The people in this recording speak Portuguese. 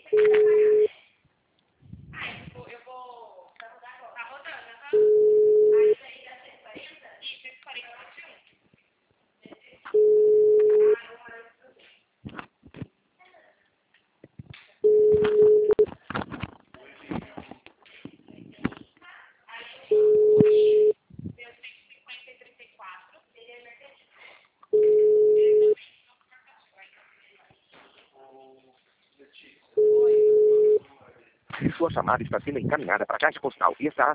Sua chamada está sendo encaminhada para a caixa postal e está